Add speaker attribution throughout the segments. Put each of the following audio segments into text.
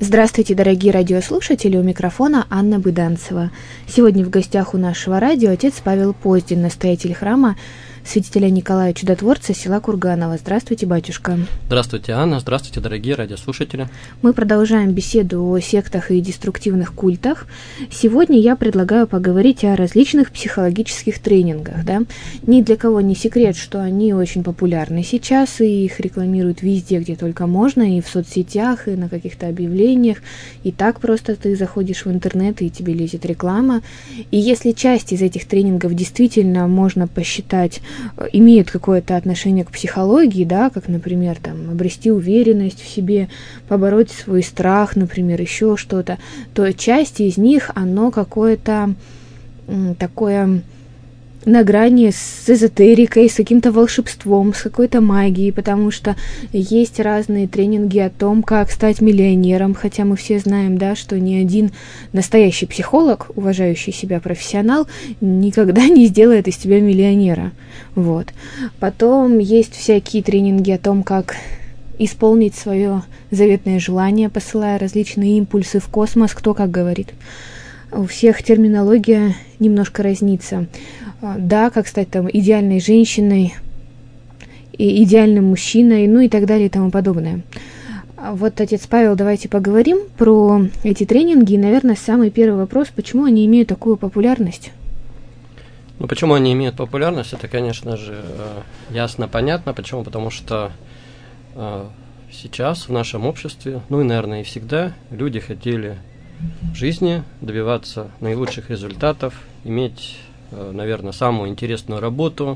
Speaker 1: Здравствуйте, дорогие радиослушатели, у микрофона Анна Быданцева. Сегодня в гостях у нашего радио отец Павел Поздин, настоятель храма святителя Николая Чудотворца села Курганово. Здравствуйте, батюшка.
Speaker 2: Здравствуйте, Анна. Здравствуйте, дорогие радиослушатели.
Speaker 1: Мы продолжаем беседу о сектах и деструктивных культах. Сегодня я предлагаю поговорить о различных психологических тренингах. Да? Ни для кого не секрет, что они очень популярны сейчас, и их рекламируют везде, где только можно, и в соцсетях, и на каких-то объявлениях. И так просто ты заходишь в интернет, и тебе лезет реклама. И если часть из этих тренингов действительно можно посчитать имеют какое-то отношение к психологии, да, как, например, там, обрести уверенность в себе, побороть свой страх, например, еще что-то, то часть из них, оно какое-то такое на грани с эзотерикой, с каким-то волшебством, с какой-то магией, потому что есть разные тренинги о том, как стать миллионером, хотя мы все знаем, да, что ни один настоящий психолог, уважающий себя профессионал, никогда не сделает из тебя миллионера. Вот. Потом есть всякие тренинги о том, как исполнить свое заветное желание, посылая различные импульсы в космос, кто как говорит. У всех терминология немножко разнится. Да, как стать там идеальной женщиной, и идеальным мужчиной, ну и так далее и тому подобное. Вот, отец Павел, давайте поговорим про эти тренинги. И, наверное, самый первый вопрос, почему они имеют такую популярность?
Speaker 2: Ну, почему они имеют популярность, это, конечно же, ясно, понятно. Почему? Потому что сейчас в нашем обществе, ну и, наверное, и всегда, люди хотели в жизни добиваться наилучших результатов, иметь, наверное, самую интересную работу,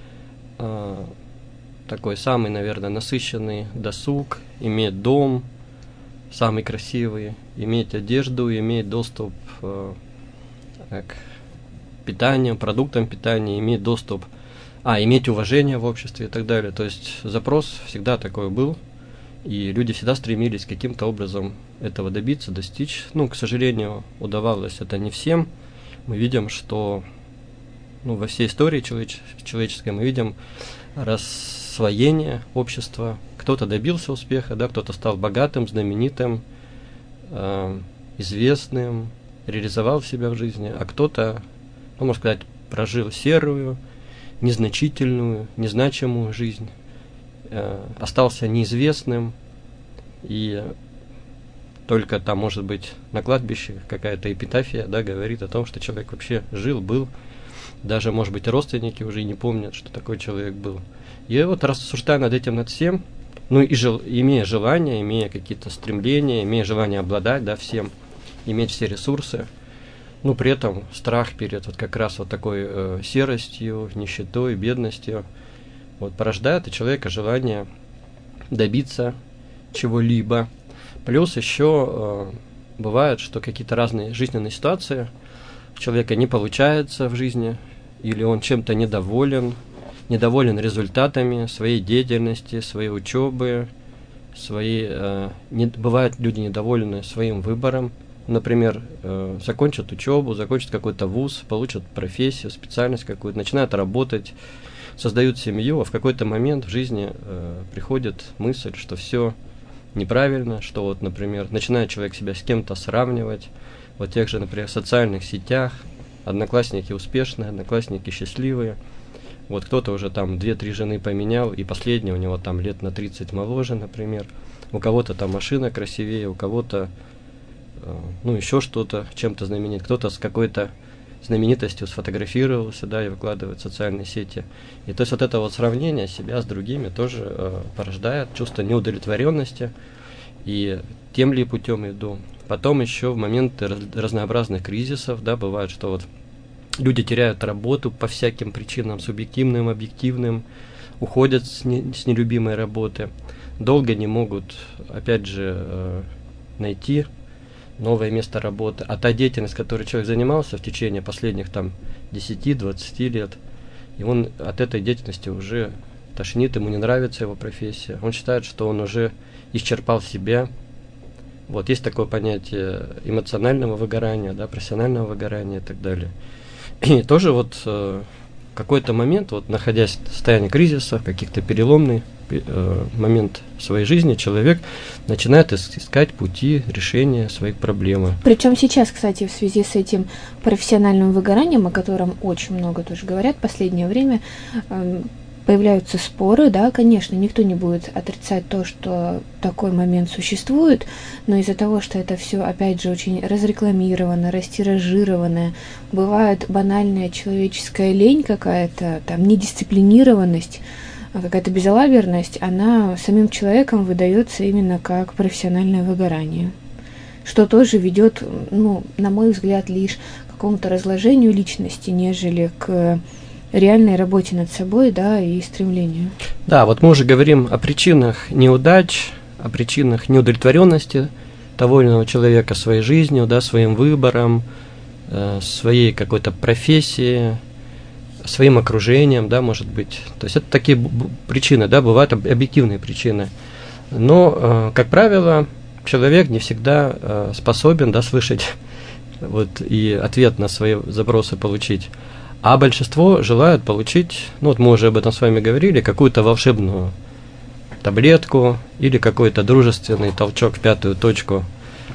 Speaker 2: такой самый, наверное, насыщенный досуг, иметь дом самый красивый, иметь одежду, иметь доступ к питанию, продуктам питания, иметь доступ, иметь уважение в обществе и так далее. То есть запрос всегда такой был, и люди всегда стремились каким-то образом этого добиться, достичь. Ну, к сожалению, удавалось это не всем. Мы видим, что во всей истории человеческой мы видим рассвоение общества. Кто-то добился успеха, да, кто-то стал богатым, знаменитым, известным, реализовал себя в жизни, а кто-то, можно сказать, прожил серую, незначительную, незначимую жизнь, остался неизвестным, и только там, может быть, на кладбище какая-то эпитафия, да, говорит о том, что человек вообще жил, был. Даже, может быть, родственники уже не помнят, что такой человек был. И вот рассуждая над этим, над всем, имея желание, имея какие-то стремления, имея желание обладать, да, всем, иметь все ресурсы, при этом страх перед вот как раз вот такой серостью, нищетой, бедностью, вот порождает у человека желание добиться чего-либо. Плюс еще бывает, что какие-то разные жизненные ситуации у человека не получается в жизни, или он чем-то недоволен результатами своей деятельности, своей учебы, бывают люди недовольны своим выбором. Например, закончат учебу, закончат какой-то вуз, получат профессию, специальность какую-то, начинают работать, создают семью, а в какой-то момент в жизни приходит мысль, что все неправильно, что вот, например, начинает человек себя с кем-то сравнивать, вот в тех же, например, социальных сетях, одноклассники успешные, одноклассники счастливые, вот кто-то уже там 2-3 жены поменял, и последняя у него там лет на 30 моложе, например, у кого-то там машина красивее, у кого-то еще что-то, чем-то знаменит, кто-то с какой-то знаменитостью сфотографировался, да, и выкладывает в социальные сети. И то есть вот это вот сравнение себя с другими тоже порождает чувство неудовлетворенности, и тем ли путем иду. Потом еще в моменты разнообразных кризисов, да, бывает, что вот люди теряют работу по всяким причинам, субъективным, объективным, уходят с нелюбимой работы, долго не могут, опять же, найти новое место работы, а та деятельность, которой человек занимался в течение последних 10-20 лет, и он от этой деятельности уже тошнит, ему не нравится его профессия, он считает, что он уже исчерпал себя. Вот есть такое понятие эмоционального выгорания, да, профессионального выгорания и так далее. И тоже вот какой-то момент, вот находясь в состоянии кризиса, каких-то переломный момент в своей жизни, человек начинает искать пути решения своих проблем.
Speaker 1: Причем сейчас, кстати, в связи с этим профессиональным выгоранием, о котором очень много тоже говорят в последнее время, появляются споры, да, конечно, никто не будет отрицать то, что такой момент существует, но из-за того, что это все, опять же, очень разрекламировано, растиражировано, бывает банальная человеческая лень какая-то, там, недисциплинированность, какая-то безалаберность, она самим человеком выдается именно как профессиональное выгорание, что тоже ведет, ну, на мой взгляд, лишь к какому-то разложению личности, нежели к реальной работе над собой, да, и стремлению.
Speaker 2: Да, вот мы уже говорим о причинах неудач, о причинах неудовлетворенности того или иного человека своей жизнью, да, своим выбором, своей какой-то профессией, своим окружением, да, может быть. То есть это такие причины, да, бывают объективные причины. Но, как правило, человек не всегда способен, да, слышать вот, и ответ на свои запросы получить. А большинство желают получить, ну вот мы уже об этом с вами говорили, какую-то волшебную таблетку или какой-то дружественный толчок в пятую точку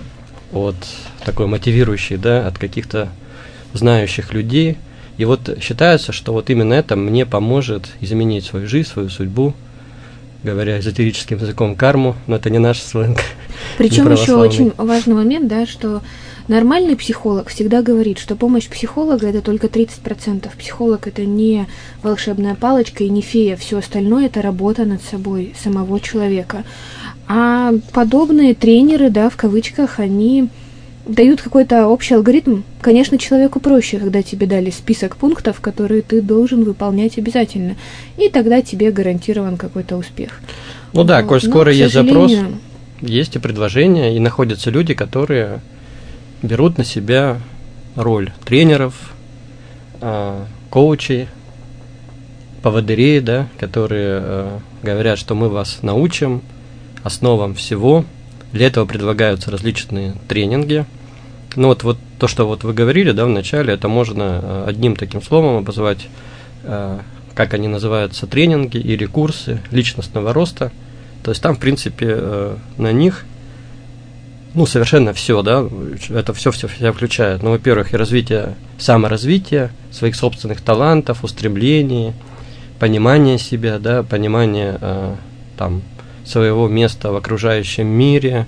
Speaker 2: от такой мотивирующий, да, от каких-то знающих людей. И вот считается, что вот именно это мне поможет изменить свою жизнь, свою судьбу, говоря эзотерическим языком, карму, но это не наш сленг.
Speaker 1: Причем еще очень важный момент, да, что нормальный психолог всегда говорит, что помощь психолога – это только 30%. Психолог – это не волшебная палочка и не фея. Все остальное – это работа над собой самого человека. А подобные тренеры, да, в кавычках, они дают какой-то общий алгоритм. Конечно, человеку проще, когда тебе дали список пунктов, которые ты должен выполнять обязательно. И тогда тебе гарантирован какой-то успех.
Speaker 2: Ну да, коль скоро есть запрос, есть и предложения, и находятся люди, которые берут на себя роль тренеров, коучей, поводырей, да, которые говорят, что мы вас научим основам всего. Для этого предлагаются различные тренинги. Ну вот то, что вот вы говорили, да, в начале, это можно одним таким словом обозвать, как они называются, тренинги или курсы личностного роста. То есть там, в принципе, на них, ну, совершенно все, да, это все включает. Ну, во-первых, и развитие, саморазвитие своих собственных талантов, устремлений, понимание себя, да, понимание там своего места в окружающем мире,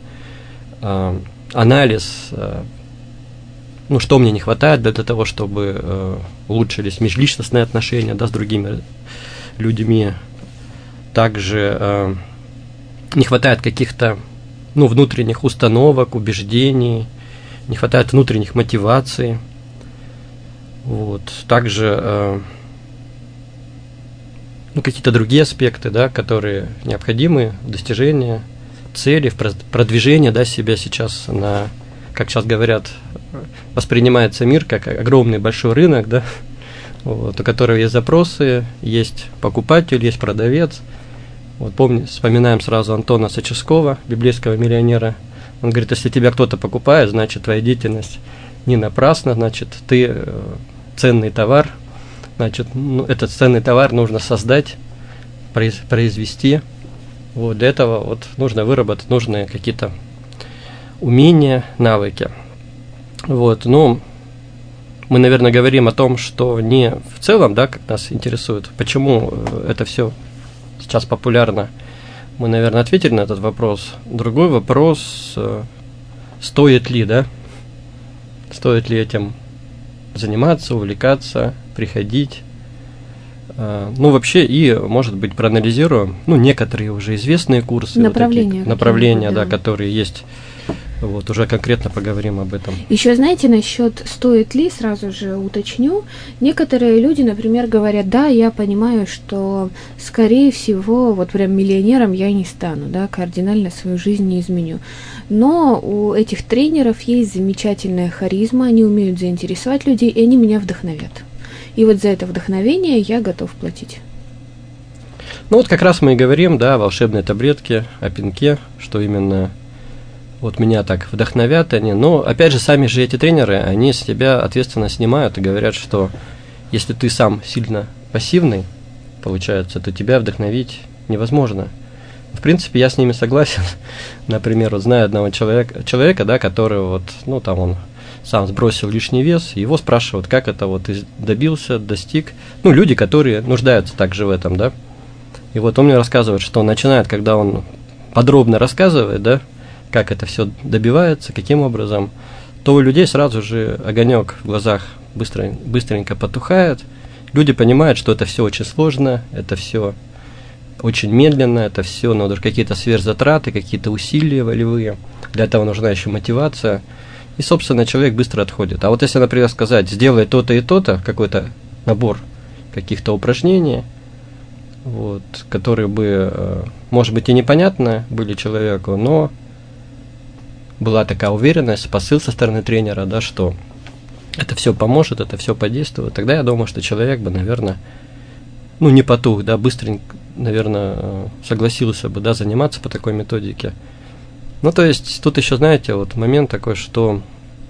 Speaker 2: анализ, ну, что мне не хватает для того, чтобы улучшились межличностные отношения, да, с другими людьми. Также не хватает каких-то, ну, внутренних установок, убеждений, не хватает внутренних мотиваций. Вот. Также ну, какие-то другие аспекты, да, которые необходимы в достижении цели, в продвижении, да, себя сейчас на, как сейчас говорят, воспринимается мир как огромный большой рынок, да, вот, у которого есть запросы, есть покупатель, есть продавец. Вот вспоминаем сразу Антона Саческова, библейского миллионера. Он говорит, если тебя кто-то покупает, значит, твоя деятельность не напрасна, значит, ты ценный товар, значит, ну, этот ценный товар нужно создать, произвести. Вот, для этого вот нужно выработать нужные какие-то умения, навыки. Вот, ну, мы, наверное, говорим о том, что не в целом, да, как нас интересует, почему это все сейчас популярно. Мы, наверное, ответили на этот вопрос. Другой вопрос, стоит ли, да? Стоит ли этим заниматься, увлекаться, приходить? Ну, вообще, и, может быть, проанализируем, ну, некоторые уже известные курсы. Направления, да, которые есть. Вот, уже конкретно поговорим об этом.
Speaker 1: Еще, знаете, насчет стоит ли, сразу же уточню. Некоторые люди, например, говорят, да, я понимаю, что, скорее всего, вот прям миллионером я не стану, да, кардинально свою жизнь не изменю. Но у этих тренеров есть замечательная харизма, они умеют заинтересовать людей, и они меня вдохновят. И вот за это вдохновение я готов платить.
Speaker 2: Ну вот как раз мы и говорим, да, о волшебной таблетке, о пинке, что именно вот меня так вдохновят они. Но опять же, сами же эти тренеры, они с тебя ответственность снимают и говорят, что если ты сам сильно пассивный, получается, то тебя вдохновить невозможно. В принципе, я с ними согласен. Например, вот знаю одного человека, да, который вот, ну, там он сам сбросил лишний вес, его спрашивают, как это вот ты добился, достиг. Ну, люди, которые нуждаются также в этом, да. И вот он мне рассказывает, что он начинает, когда он подробно рассказывает, да, как это все добивается, каким образом, то у людей сразу же огонек в глазах быстренько потухает. Люди понимают, что это все очень сложно, это все очень медленно, это все надо какие-то сверхзатраты, какие-то усилия волевые. Для этого нужна еще мотивация. И, собственно, человек быстро отходит. А вот если, например, сказать, сделай то-то и то-то, какой-то набор каких-то упражнений, вот, которые бы, может быть, и непонятны были человеку, но была такая уверенность, посыл со стороны тренера, да, что это все поможет, это все подействует, тогда я думаю, что человек бы, наверное, ну, не потух, да, быстренько, наверное, согласился бы, да, заниматься по такой методике. Ну, то есть, тут еще, знаете, вот момент такой, что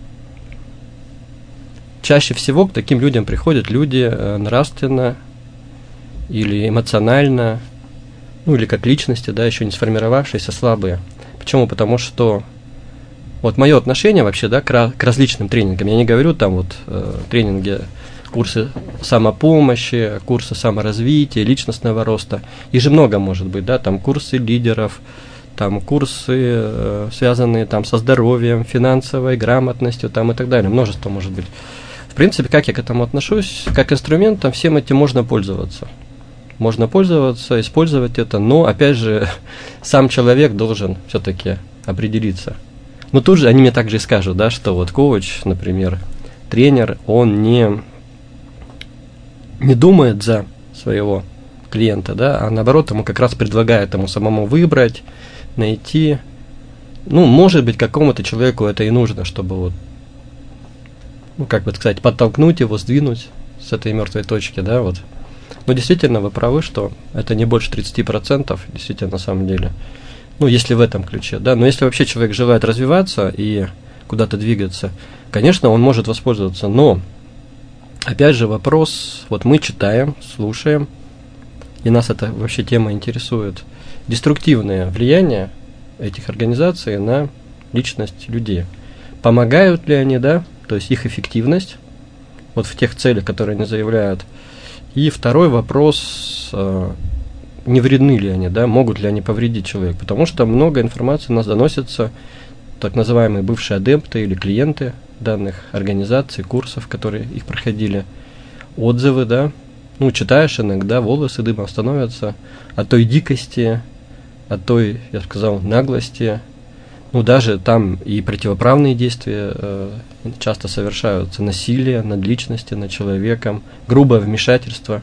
Speaker 2: чаще всего к таким людям приходят люди нравственно или эмоционально, ну, или как личности, да, еще не сформировавшиеся, слабые. Почему? Потому что вот мое отношение вообще, да, к различным тренингам, я не говорю там вот тренинги, курсы самопомощи, курсы саморазвития, личностного роста, их же много может быть, да, там курсы лидеров, там курсы, связанные там со здоровьем, финансовой грамотностью, там и так далее, множество может быть. В принципе, как я к этому отношусь, как инструментом, всем этим можно пользоваться. Можно пользоваться, использовать это, но, опять же, сам человек должен все-таки определиться. Но тут же они мне также и скажут, да, что вот коуч, например, тренер, он не думает за своего клиента, да, а наоборот, ему как раз предлагает ему самому выбрать, найти. Ну, может быть, какому-то человеку это и нужно, чтобы вот, ну, как бы сказать, подтолкнуть его, сдвинуть с этой мертвой точки, да, вот. Но действительно, вы правы, что это не больше 30%, действительно, на самом деле. Ну, если в этом ключе, да, но если вообще человек желает развиваться и куда-то двигаться, конечно, он может воспользоваться, но, опять же, вопрос, вот мы читаем, слушаем, и нас эта вообще тема интересует, деструктивное влияние этих организаций на личность людей. Помогают ли они, да, то есть их эффективность, вот в тех целях, которые они заявляют. И второй вопрос, не вредны ли они, да, могут ли они повредить человеку, потому что много информации у нас доносится, так называемые бывшие адепты или клиенты данных организаций, курсов, которые их проходили, отзывы, да, ну, читаешь иногда, волосы дыбом становятся от той дикости, от той, я бы сказал, наглости, ну, даже там и противоправные действия часто совершаются, насилие над личностью, над человеком, грубое вмешательство.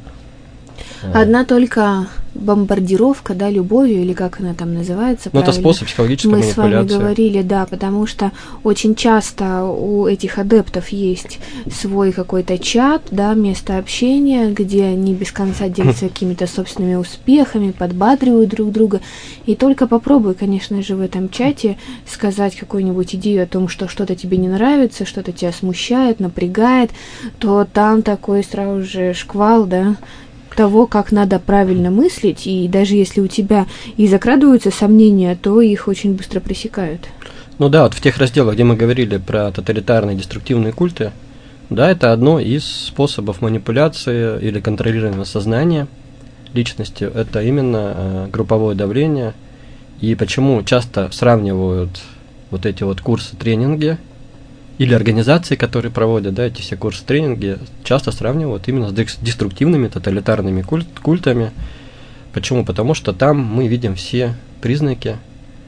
Speaker 1: Одна только бомбардировка, да, любовью, или как она там называется,
Speaker 2: ну, это способ психологической манипуляции.
Speaker 1: Мы с вами говорили, да, потому что очень часто у этих адептов есть свой какой-то чат, да, место общения, где они без конца делятся какими-то собственными успехами, подбадривают друг друга, и только попробуй, конечно же, в этом чате сказать какую-нибудь идею о том, что что-то тебе не нравится, что-то тебя смущает, напрягает, то там такой сразу же шквал, да, того, как надо правильно мыслить, и даже если у тебя и закрадываются сомнения, то их очень быстро пресекают.
Speaker 2: Ну да, вот в тех разделах, где мы говорили про тоталитарные деструктивные культы, да, это одно из способов манипуляции или контролирования сознания личностью, это именно групповое давление. И почему часто сравнивают вот эти вот курсы, тренинги, или организации, которые проводят, да, эти все курсы, тренинги, часто сравнивают именно с деструктивными тоталитарными культами. Почему? Потому что там мы видим все признаки,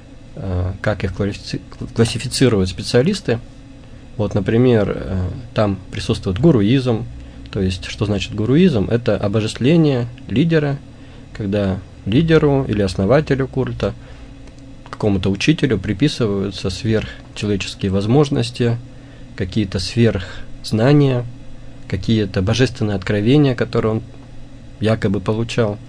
Speaker 2: как их классифицируют специалисты. Вот, например, там присутствует гуруизм. То есть, что значит гуруизм? Это обожествление лидера, когда лидеру или основателю культа, какому-то учителю приписываются сверхчеловеческие возможности, какие-то сверхзнания, какие-то божественные откровения, которые он якобы получал.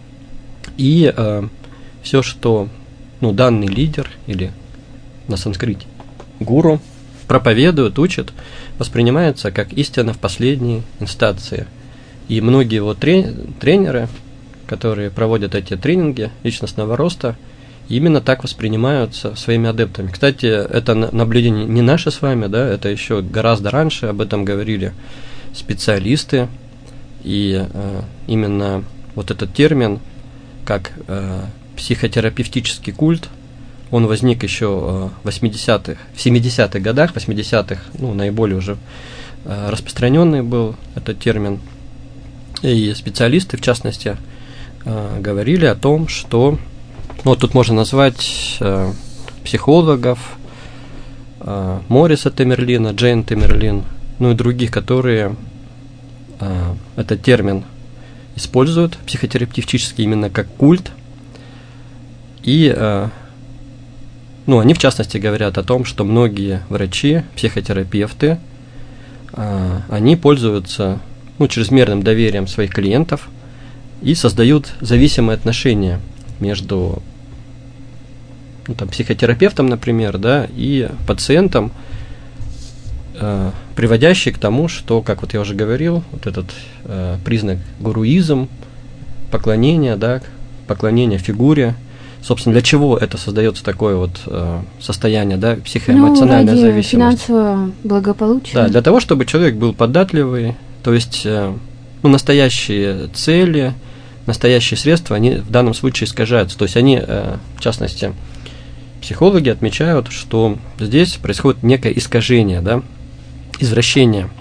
Speaker 2: И все, что данный лидер или на санскрите гуру проповедует, учит, воспринимается как истина в последней инстанции. И многие вот тренеры, которые проводят эти тренинги личностного роста, именно так воспринимаются своими адептами. Кстати, это наблюдение не наше с вами, да, это еще гораздо раньше об этом говорили специалисты, и именно вот этот термин, как психотерапевтический культ, он возник еще в 70-х годах, 80-х, ну, наиболее уже распространенный был этот термин, и специалисты, в частности, говорили о том, что, ну, вот тут можно назвать психологов, Мориса Темерлина, Джейн Темерлин, ну и других, которые этот термин используют психотерапевтически именно как культ. И ну, они в частности говорят о том, что многие врачи, психотерапевты, они пользуются, ну, чрезмерным доверием своих клиентов и создают зависимые отношения между, ну, там, психотерапевтом, например, да, и пациентом, приводящий к тому, что, как вот я уже говорил, вот этот признак гуруизм, поклонение, да, поклонение фигуре. Собственно, для чего это создается такое вот состояние, да, психоэмоциональная зависимость?
Speaker 1: Финансового благополучия.
Speaker 2: Да, для того, чтобы человек был податливый, то есть, ну, настоящие цели, настоящие средства, они в данном случае искажаются. То есть они, в частности, психологи отмечают, что здесь происходит некое искажение, да, извращение.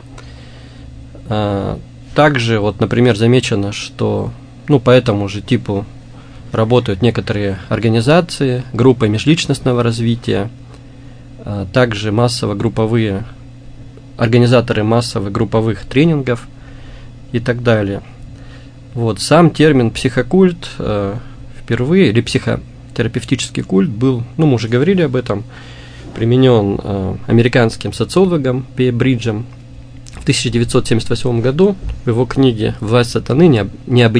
Speaker 2: Также, вот, например, замечено, что, ну, по этому же типу работают некоторые организации, группы межличностного развития, также организаторы массовых групповых тренингов и так далее. Вот, сам термин психокульт впервые, или психотерапевтический культ был, ну, мы уже говорили об этом, применен американским социологом П. Бриджем в 1978 году в его книге «Власть сатаны.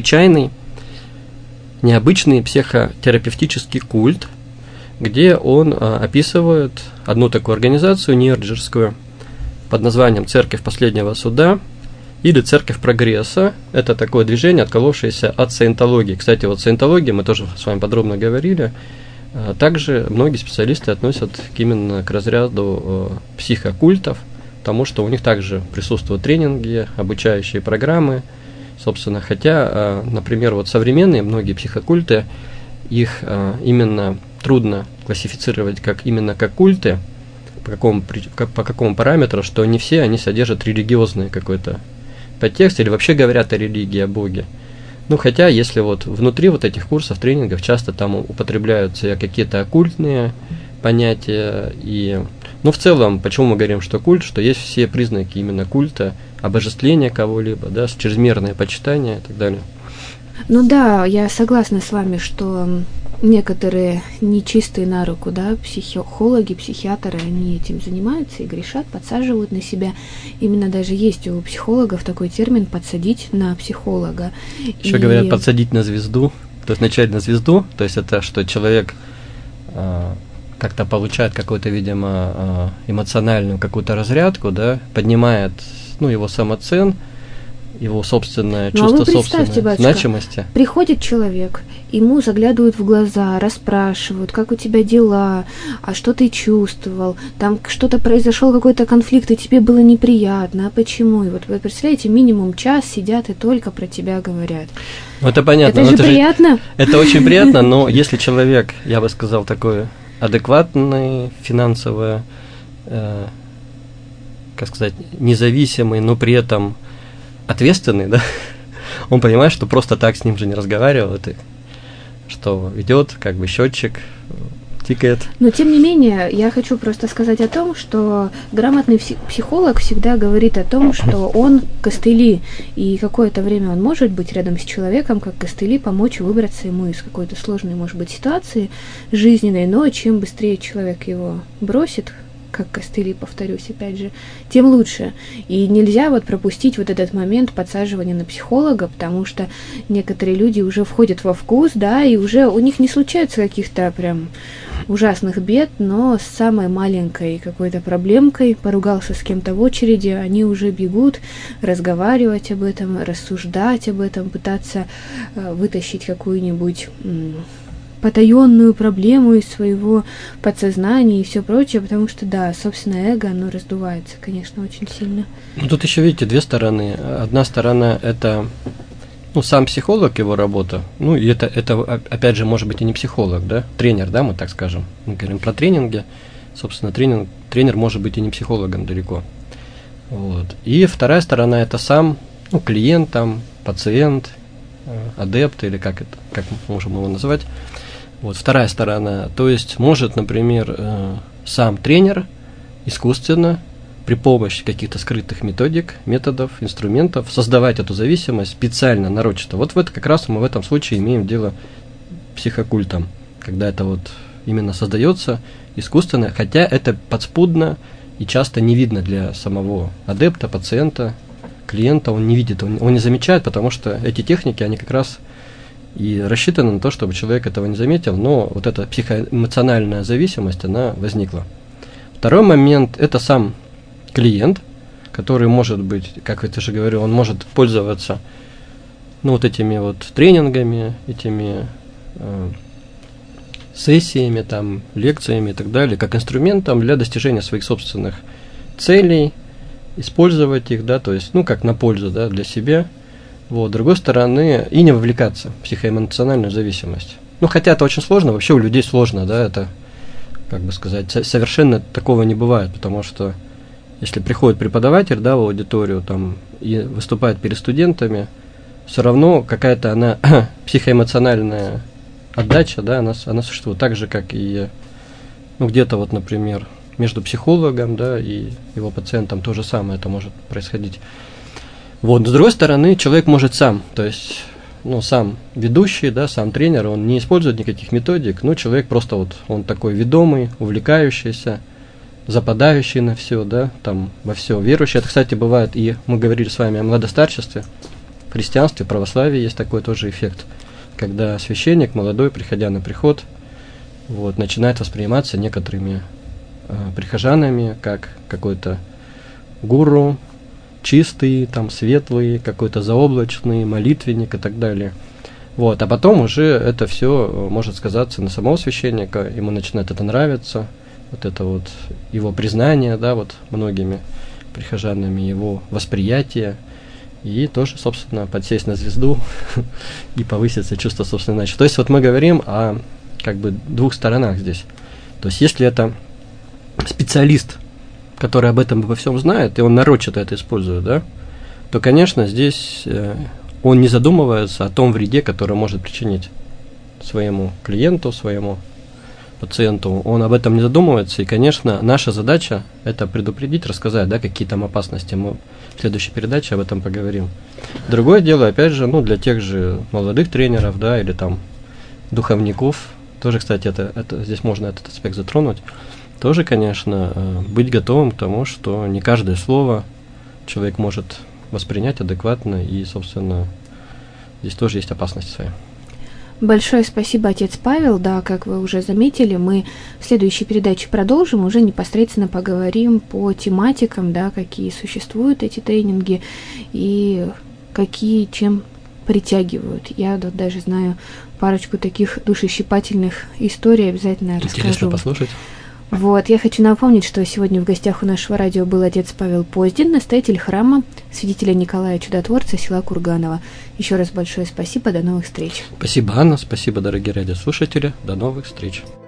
Speaker 2: Необычный психотерапевтический культ», где он описывает одну такую организацию нью-йоркскую под названием «Церковь последнего суда» или «Церковь прогресса». Это такое движение, отколовшееся от саентологии. Кстати, вот саентология, мы тоже с вами подробно говорили, также многие специалисты относят именно к разряду психокультов, потому что у них также присутствуют тренинги, обучающие программы, собственно, хотя, например, вот современные многие психокульты, их именно трудно классифицировать именно как культы, по какому параметру, что не все они содержат религиозный какой-то подтекст или вообще говорят о религии, о Боге. Ну, хотя, если вот внутри вот этих курсов, тренингов, часто там употребляются какие-то оккультные понятия. И, ну, в целом, почему мы говорим, что культ, что есть все признаки именно культа, обожествления кого-либо, да, чрезмерное почитание и так далее.
Speaker 1: Ну да, я согласна с вами, что некоторые нечистые на руку, да, психологи, психиатры, они этим занимаются и грешат, подсаживают на себя. Именно даже есть у психологов такой термин «подсадить на психолога».
Speaker 2: Еще говорят «подсадить на звезду», то есть начать на звезду, то есть это что человек как-то получает какую-то, видимо, эмоциональную какую-то разрядку, да, поднимает, ну, его самоцен, его собственное чувство собственной
Speaker 1: батюшка,
Speaker 2: значимости.
Speaker 1: Приходит человек, ему заглядывают в глаза, расспрашивают, как у тебя дела, а что ты чувствовал, там что-то произошел, какой-то конфликт, и тебе было неприятно, а почему? И вот вы представляете, минимум час сидят и только про тебя говорят.
Speaker 2: Ну, это понятно.
Speaker 1: Это же приятно.
Speaker 2: Это очень приятно, но если человек, я бы сказал, такой адекватный, финансово, как сказать, независимый, но при этом ответственный, да, он понимает, что просто так с ним же не разговаривают, и что идет как бы счетчик, тикает.
Speaker 1: Но тем не менее, я хочу просто сказать о том, что грамотный психолог всегда говорит о том, что он костыли, и какое-то время он может быть рядом с человеком, как костыли, помочь выбраться ему из какой-то сложной, может быть, ситуации жизненной, но чем быстрее человек его бросит, как костыли, повторюсь, опять же, тем лучше. И нельзя вот пропустить вот этот момент подсаживания на психолога, потому что некоторые люди уже входят во вкус, да, и уже у них не случается каких-то прям ужасных бед, но с самой маленькой какой-то проблемкой, поругался с кем-то в очереди, они уже бегут разговаривать об этом, рассуждать об этом, пытаться вытащить какую-нибудь потаенную проблему из своего подсознания и все прочее, потому что, да, собственное эго, оно раздувается, конечно, очень сильно.
Speaker 2: Ну, тут еще, видите, две стороны. Одна сторона – это сам психолог, его работа, и это, опять же, может быть, и не психолог, да, тренер, да, мы так скажем. Мы говорим про тренинги, собственно, тренер может быть и не психологом далеко. Вот. И вторая сторона – это сам, клиент, там, пациент, адепт, или как можем его назвать. Вот вторая сторона, то есть может, например, сам тренер искусственно при помощи каких-то скрытых методов, инструментов создавать эту зависимость специально, нарочито. Вот это как раз мы в этом случае имеем дело с психокультом, когда это вот именно создается искусственно, хотя это подспудно и часто не видно для самого адепта, пациента, клиента, он не видит, он не замечает, потому что эти техники, они как раз и рассчитаны на то, чтобы человек этого не заметил, но вот эта психоэмоциональная зависимость, она возникла. Второй момент – это сам клиент, который может быть, как я уже говорю, он может пользоваться вот этими вот тренингами, этими сессиями, там, лекциями и так далее, как инструментом для достижения своих собственных целей, использовать их, да, то есть, как на пользу, да, для себя. Вот, с другой стороны, и не вовлекаться в психоэмоциональную зависимость. Хотя это очень сложно, вообще у людей сложно, да, это, как бы сказать, совершенно такого не бывает, потому что если приходит преподаватель, да, в аудиторию, там, и выступает перед студентами, все равно какая-то она психоэмоциональная отдача, да, она существует так же, как и, где-то вот, например, между психологом, да, и его пациентом то же самое это может происходить. Вот, с другой стороны, человек может сам, то есть, сам ведущий, да, сам тренер, он не использует никаких методик, человек просто вот, он такой ведомый, увлекающийся, западающий на все, да, там, во все верующий. Это, кстати, бывает, и мы говорили с вами о младостарчестве, в христианстве, в православии есть такой тоже эффект, когда священник молодой, приходя на приход, вот, начинает восприниматься некоторыми прихожанами как какой-то гуру, чистый, там, светлый, какой-то заоблачный, молитвенник и так далее. Вот, а потом уже это все может сказаться на самого священника, ему начинает это нравиться, вот это вот его признание, да, вот многими прихожанами, его восприятие, и тоже, собственно, подсесть на звезду и повыситься чувство собственной иначе. То есть вот мы говорим о как бы двух сторонах здесь. То есть если это специалист, который об этом обо всем знает, и он нарочито это использует, да, то, конечно, здесь он не задумывается о том вреде, который может причинить своему клиенту, своему пациенту. Он об этом не задумывается, и, конечно, наша задача – это предупредить, рассказать, да, какие там опасности. Мы в следующей передаче об этом поговорим. Другое дело, опять же, для тех же молодых тренеров, да, или там духовников, тоже, кстати, это здесь можно этот аспект затронуть, тоже, конечно, быть готовым к тому, что не каждое слово человек может воспринять адекватно, и, собственно, здесь тоже есть опасность своя.
Speaker 1: Большое спасибо, отец Павел. Да, как вы уже заметили, мы в следующей передаче продолжим, уже непосредственно поговорим по тематикам, да, какие существуют эти тренинги и какие чем притягивают. Я тут даже знаю парочку таких душещипательных историй, обязательно расскажу.
Speaker 2: Интересно послушать.
Speaker 1: Вот, я хочу напомнить, что сегодня в гостях у нашего радио был отец Павел Поздин, настоятель храма святителя Николая Чудотворца, села Курганово. Еще раз большое спасибо, до новых встреч.
Speaker 2: Спасибо, Анна, спасибо, дорогие радиослушатели, до новых встреч.